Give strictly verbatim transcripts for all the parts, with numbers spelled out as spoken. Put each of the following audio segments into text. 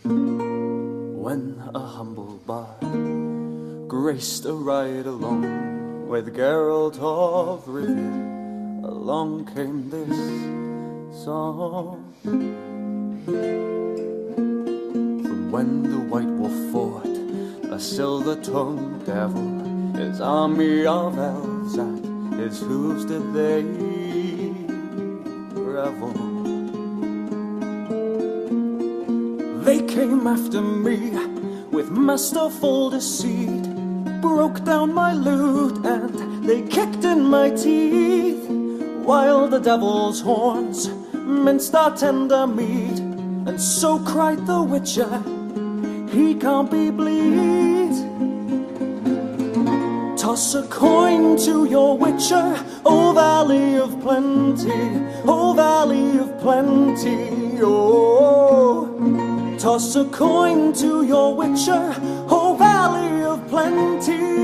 When a humble bard graced a ride along with Geralt of Rivia, along came this song. From when the White Wolf fought a silver-tongued devil, his army of elves at his hooves did they revel. They came after me with masterful deceit, broke down my lute and they kicked in my teeth, while the devil's horns minced our tender meat. And so cried the Witcher, he can't be bleed. Toss a coin to your Witcher, O Valley of Plenty, O Valley of Plenty, oh. Toss a coin to your Witcher, O Valley of Plenty.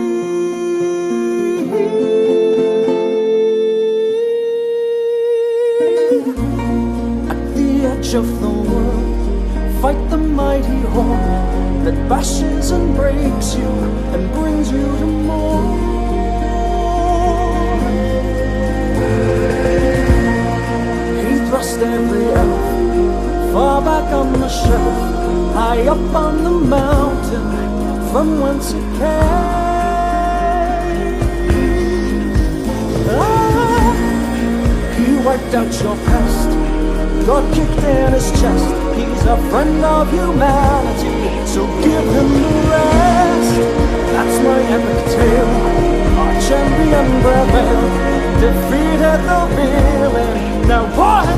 At the edge of the world, fight the mighty horde that bashes and breaks you and brings you to more. He thrust every elf far back on the shelf, high up on the mountain from whence it came. Ah, he wiped out your past, got kicked in his chest. He's a friend of humanity, so give him the rest. That's my epic tale. Our champion prevailed, defeated the villain. Now what?